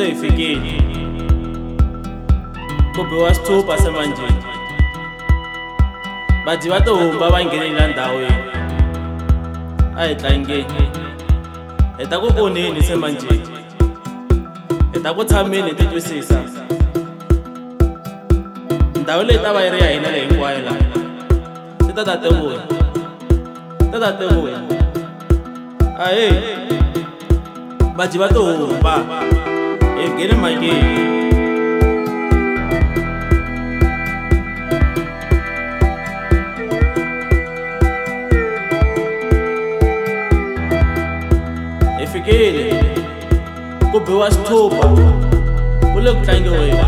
seyifikile kubiwa sithupha semanjeni bathi va to humba va nghene la ndhawini a hi tlangeni hi ta ku onheni semanjeni hi ta ku tshameni hi ti twisisa ndhawu leyi ta va yi ri ya hina leyi hinkwayo laha ti ta tevula ahe bathi va to humba hi nghene mangeni fikile ku biwa sithupha ku le ku tlangiweni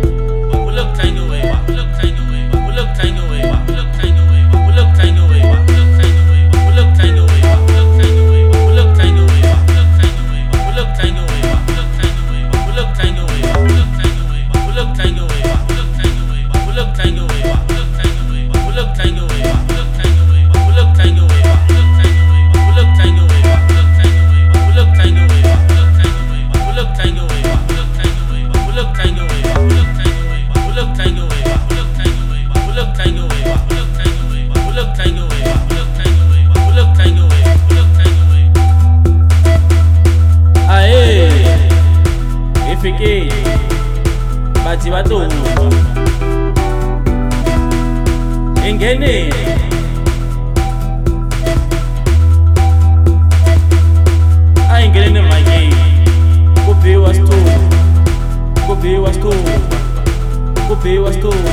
fikile bathi va to humba hi ngheneni a hi ngheneni mhakeni ku biwa sithupha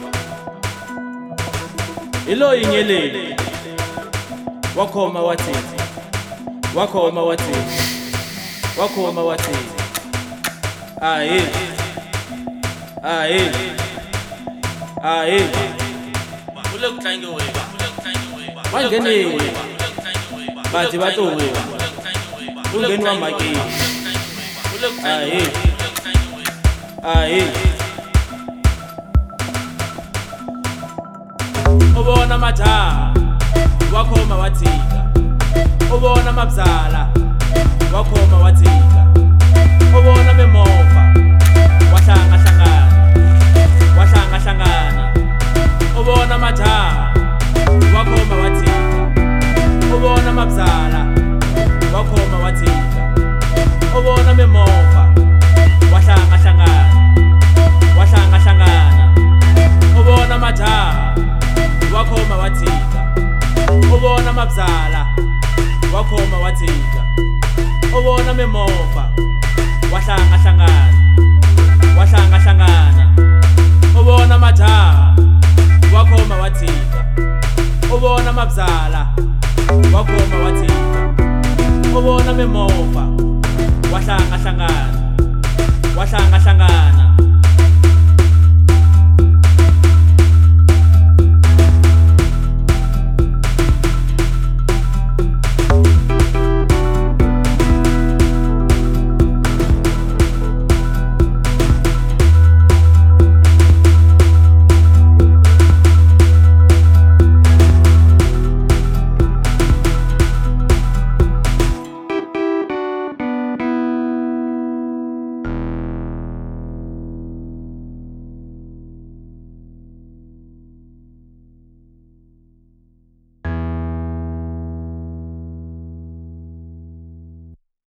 hi loyi nyeleni wa khoma wa thini ahe kule ku tlangiweni va ngheneni bathi va to huwa ku ngheniwa mhakeni ahe u vona majaha wa khoma wa tshika u vona mabyala wa khoma wa tshika u vona mimovha wa hlangana u vona majaha wa khoma wa tshika u vona mabyala wa khoma wa tshika u vona mimovha wa hlangana u vona majaha wa khoma wa tshika u vona mabyala wa khoma wa tshika u vona mimovha wa hlangana u vona majaha wa khoma wa tshika u vona mabyala wa khoma wa tshika u vona mimovha wa hlangana